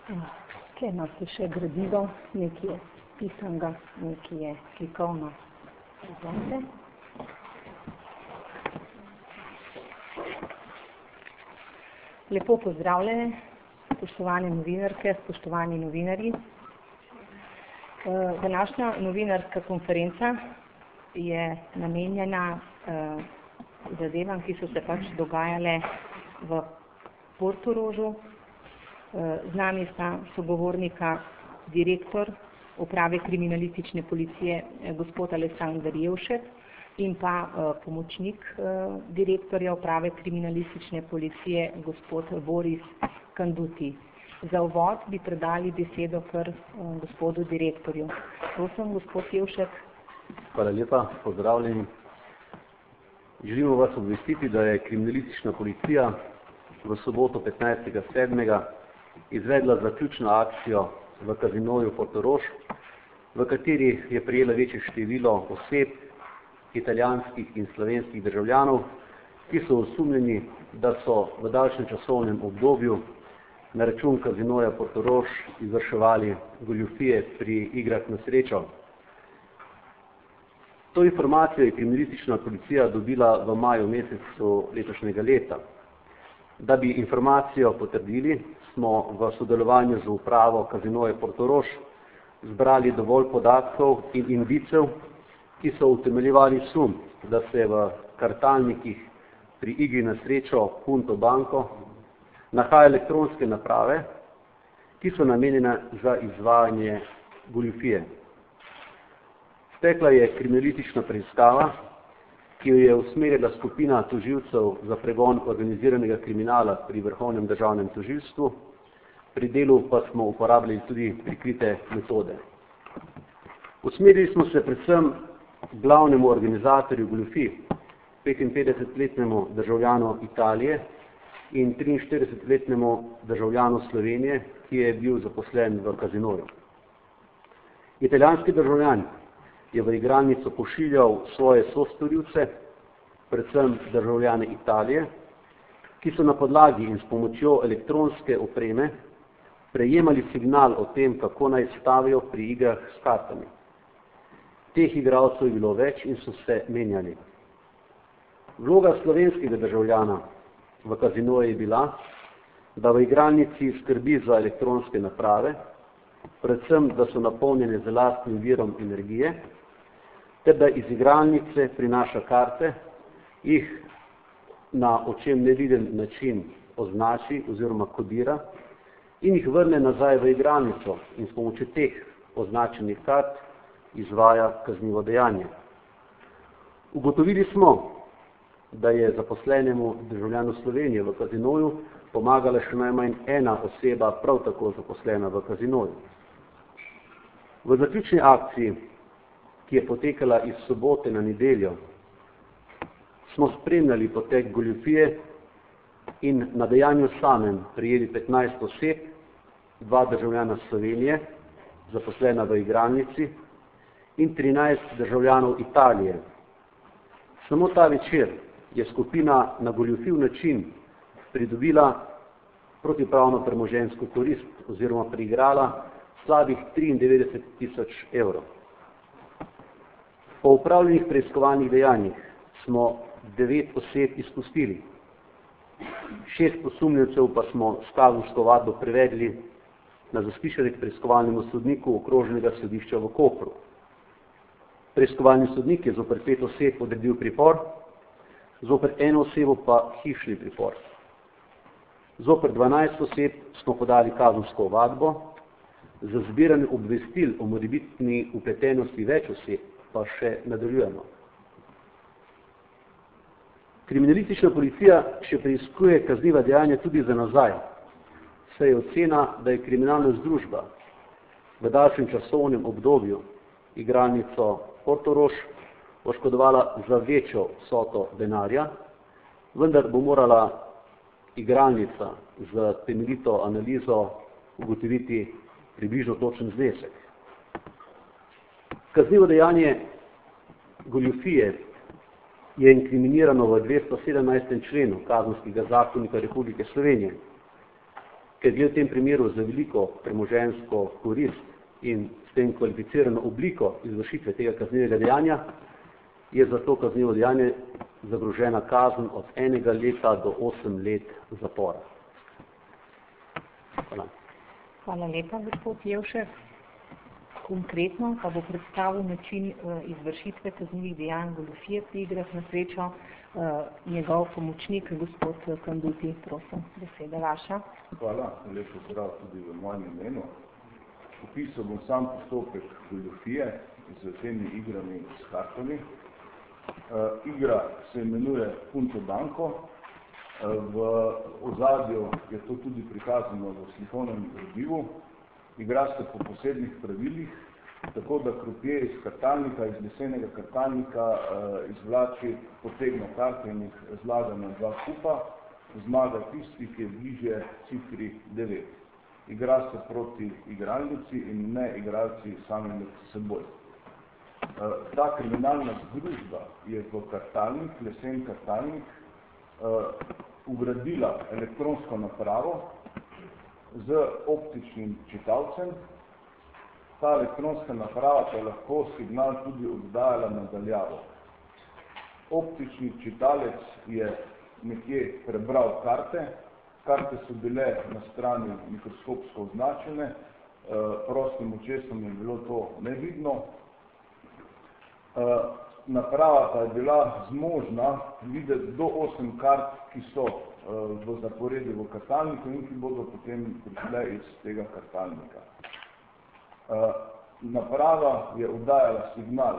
Tukaj imate še gradivo, nekaj je pisanega, nekaj je slikovno. Izvolite. Lepo pozdravljene, spoštovane novinarke, spoštovani novinarji. Današnja novinarska konferenca je namenjena zadevam, ki so se pač dogajale v Portorožu. Z nami sta sogovornika direktor Uprave kriminalistične policije gospod Aleksander Jevšek in pa pomočnik direktorja Uprave kriminalistične policije gospod Boris Kanduti. Za uvod bi predali besedo kar gospodu direktorju. Prosim, gospod Jevšek. Hvala lepa, pozdravljeni. Želimo vas obvestiti, da je kriminalistična policija v soboto 15.7. izvedla zaključno akcijo v kazinoju Portorož, v kateri je prejela večje število oseb, italijanskih in slovenskih državljanov, ki so osumljeni, da so v daljšem časovnem obdobju na račun kazinoja Portorož izvrševali goljufije pri igrah na srečo. To informacijo je kriminalistična policija dobila v maju mesecu letošnjega leta. Da bi informacijo potrdili, smo v sodelovanju z upravo kazinoja Portorož zbrali dovolj podatkov in indicev, ki so utemeljevali sum, da se v kartalnikih pri igri na srečo Punto Banco nahaja elektronske naprave, ki so namenjene za izvajanje goljufije. Stekla je kriminalistična preiskava, ki jo je usmerila skupina tožilcev za pregon organiziranega kriminala pri Vrhovnem državnem tožilstvu, pri delu pa smo uporabljali tudi prikrite metode. Usmerili smo se predvsem glavnemu organizatorju goljufij, 55-letnemu državljanu Italije in 43-letnemu državljanu Slovenije, ki je bil zaposlen v kazinoju. Italijanski državljan je v igralnico pošiljal svoje sostorilce, predvsem državljane Italije, ki so na podlagi in s pomočjo elektronske opreme prejemali signal o tem, kako naj stavijo pri igrah s kartami. Teh igralcev je bilo več in so se menjali. Vloga slovenskega državljana v kazinoju je bila, da v igralnici skrbi za elektronske naprave, predvsem, da so napolnjene z lastnim virom energije, ter da iz igralnice prinaša karte, jih na očem neviden način označi oziroma kodira in jih vrne nazaj v igralnico in s pomočjo teh označenih kart izvaja kaznivo dejanje. Ugotovili smo, da je zaposlenemu državljanu Slovenije v kazinoju pomagala še najmanj ena oseba, prav tako zaposlena v kazinoju. V zaključni akciji, ki je potekala iz sobote na nedeljo, smo spremljali potek goljufije in na dejanju samem prijeli 15 oseb, 2 državljana Slovenije, zaposlena v igralnici, in 13 državljanov Italije. Samo ta večer je skupina na goljufiv način pridobila protipravno premoženjsko korist oziroma priigrala slabih 93.000 evrov. Po upravljenih preiskovanih dejanjih smo 9 oseb izpustili. 6 osumljencev pa smo s kazensko ovadbo prevedli na zaslišanje k preiskovalnemu sodniku Okrožnega sodišča v Kopru. Preiskovalni sodnik je zoper 5 oseb odredil pripor, zoper 1 osebo pa hišni pripor. Zoper 12 oseb smo podali kazensko ovadbo, za zbiranje obvestil o morebitni vpletenosti več oseb pa še nadaljujemo. Kriminalistična policija še preiskuje kazniva dejanja tudi za nazaj, saj je ocena, da je kriminalna združba v daljšem časovnem obdobju igralnico Portorož oškodovala za večjo vsoto denarja, vendar bo morala igralnica z temeljito analizo ugotoviti približno točen znesek. Kaznivo dejanje goljufije je inkriminirano v 217. členu Kazenskega zakonika Republike Slovenije. ker gre v tem primeru za veliko premoženjsko korist in s tem kvalificirano obliko izvršitve tega kaznivega dejanja, je za to kaznivo dejanje zagrožena kazen od 1 leta do 8 let zapora. Hvala. Hvala lepa, gospod Jevšek. Konkretno pa bo predstavil način izvršitve kaznivih dejanj goljufije pri igrah na srečo njegov pomočnik, gospod Kanduti. Prosim, beseda vaša. Hvala, lepo zdrav tudi v mojem imenu. Opisal bom sam postopek goljufije z temi igrami s kartami. Igra se imenuje Punto Banko. V ozadju je to tudi prikazano v slikovnem gradivu. Igra se po posebnih pravilih, tako da krupje iz kartalnika, iz lesenega kartalnika izvlači potegno karte in jih zlaga na 2 kupa. Zmaga tisti, ki je bližje cifri 9. Igra se proti igralnici in ne igralci sami med seboj. Ta kriminalna združba je v kartalnik, lesen kartalnik, ugradila elektronsko napravo z optičnim čitalcem. Ta elektronska naprava pa je lahko signal tudi oddajala na daljavo. Optični čitalec je nekje prebral karte. Karte so bile na strani mikroskopsko označene, prostim očesom je bilo to nevidno. Naprava pa je bila zmožna videti do 8 kart, ki so v zaporedju v kartalniku in ki bodo potem prišle iz tega kartalnika. Naprava je oddajala signal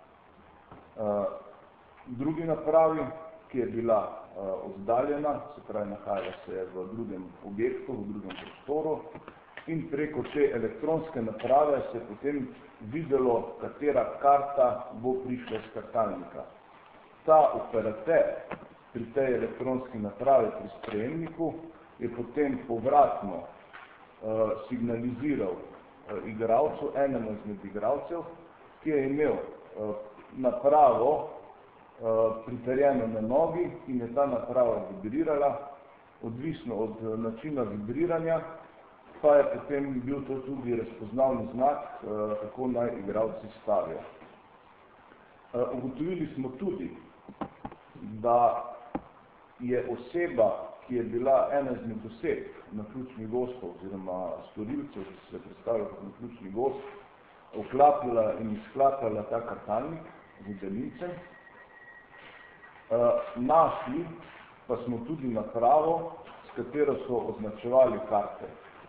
drugi napravi, ki je bila oddaljena, se pravi nahajala se je v drugem objektu, v drugem prostoru, in preko te elektronske naprave se je potem videlo, katera karta bo prišla iz kartalnika. Ta operater pri tej elektronski napravi pri sprejemniku je potem povratno signaliziral igralcu, enemu izmed igralcev, ki je imel napravo pritrjeno na nogi in je ta naprava vibrirala. Odvisno od načina vibriranja pa je potem bil to tudi razpoznavni znak, kako naj igralci stavijo. Ugotovili smo tudi, da je oseba, ki je bila ena izmed oseb naključnih gostov oziroma storilcev, ki se je predstavljal kot naključni gost, vklapljala in izklapljala ta kartalnik z delnicem. Našli pa smo tudi napravo, s katero so označevali karte.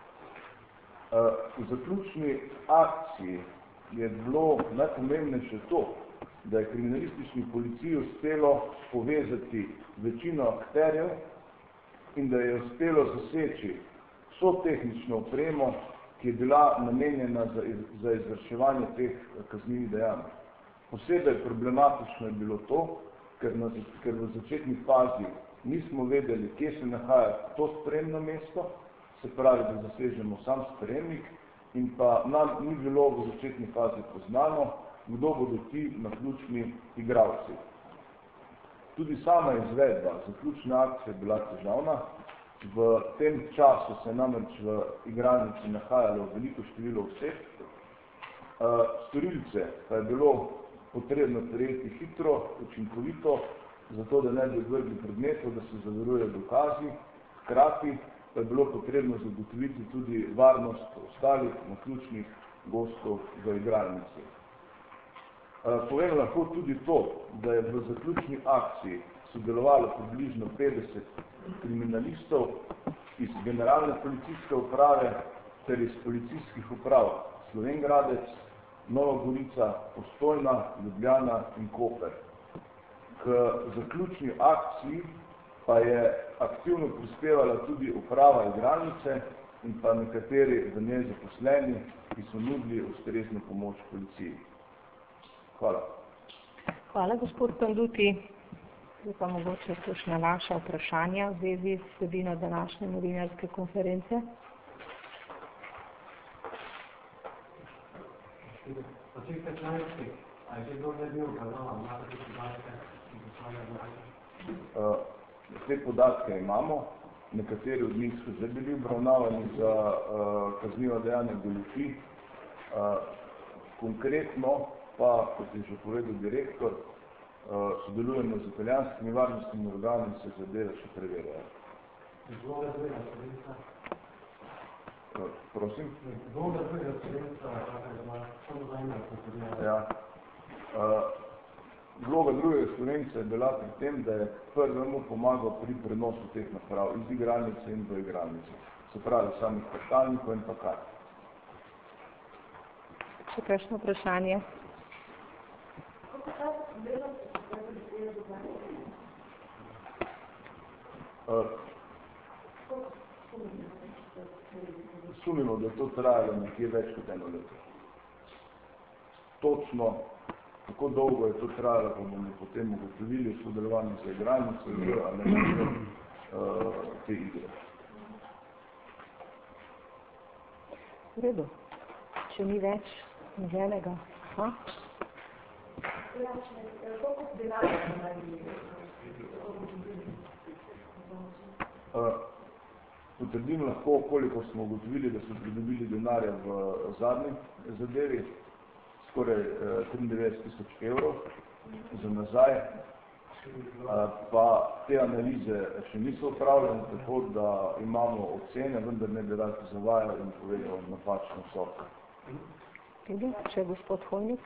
V zaključni akciji je bilo najpomembnejše to, da je kriminalistični policiji uspelo povezati večino akterjev in da je uspelo zaseči vso tehnično opremo, ki je bila namenjena za izvrševanje teh kaznivih dejanj. Posebej problematično je bilo to, ker v začetni fazi nismo vedeli, kje se nahaja to sprejemno mesto, se pravi, da zasežemo sam sprejemnik, in pa nam ni bilo v začetni fazi poznano, kdo bodo ti naključni igralci. Tudi sama izvedba zaključne akcije je bila težavna. V tem času se namreč v igralnici nahajalo veliko število oseb. Storilce pa je bilo potrebno prijeti hitro, učinkovito, zato da ne bi odvrgli predmetov, da se zavarujejo dokazi. Hkrati pa je bilo potrebno zagotoviti tudi varnost ostalih naključnih gostov v igralnici. Povem lahko tudi to, da je v zaključni akciji sodelovalo približno 50 kriminalistov iz Generalne policijske uprave ter iz policijskih uprav Slovenj Gradec, Nova Gorica, Postojna, Ljubljana in Koper. K zaključni akciji pa je aktivno prispevala tudi uprava igralnice in pa nekateri v njej zaposleni, ki so nudili ustrezno pomoč policiji. Hvala. Hvala, gospod Kanduti. Zdaj pa mogoče kakšna vaša vprašanja v zvezi s vsebino današnje novinarske konference. Te podatke imamo. nekateri od njih so že bili obravnavani za kazniva dejanja goljufij. Konkretno pa, kot je že povedal direktor, sodelujemo z italijanskimi varnostnimi organi in se zadeve še preverjajo. Prosim? Ja. Vloga drugega Slovenca je bila pri tem, da je prvemu pomagal pri prenosu teh naprav iz igralnice in do igralnice. Se pravi, samih pašalnikov in pa kart. Še kakšno vprašanje? Sumimo, da je to trajalo nekje več kot 1 leto. Točno, kako dolgo je to trajalo, pa bomo potem ugotovili v sodelovanju z igralnico in analizo te igre. V redu. Če ni več nobenega. Potrdim lahko, koliko smo ugotovili, da so pridobili denarja v zadnji zadevi, skoraj 93 000 evrov za nazaj, pa te analize še niso upravljene, tako da imamo ocene, vendar ne bi rad zavajal in povedal napačno vsoto. Še gospod Hojnik?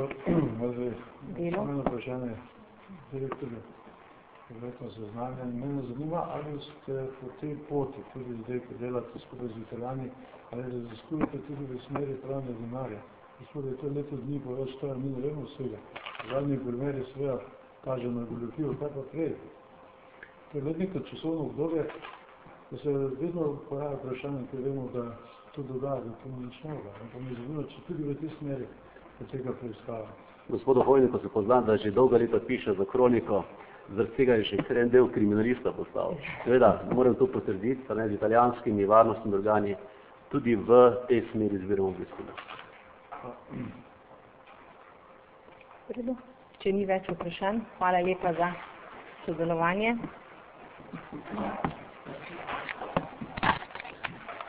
Samo eno vprašanje direktorju. Verjetno seznanjen. Mene zanima, ali ste po tej poti, tudi zdaj, ko delate skupaj z Italijani, ali raziskujete tudi v smeri pranja denarja. Gospod, je to leto dni po več stoja, mi ne vemo vsega. Zadnji primer je seveda kaže na goljufijo, kaj pa prej. To je nekaj časovno obdobje, da se vedno pojavi vprašanje, ker vemo, da to dogaja, da to ni nič novega. Pa me zanima, če tudi v tej smeri poteka preiskava. Gospodu Hojniku se poznam, da že dolga leta piše za kroniko, zaradi tega je še en del kriminalista postal. Seveda, moram to potrditi, pa z italijanskimi varnostnimi organi, tudi v tej smeri zbiramo obvestila. Če ni več vprašanj, hvala lepa za sodelovanje.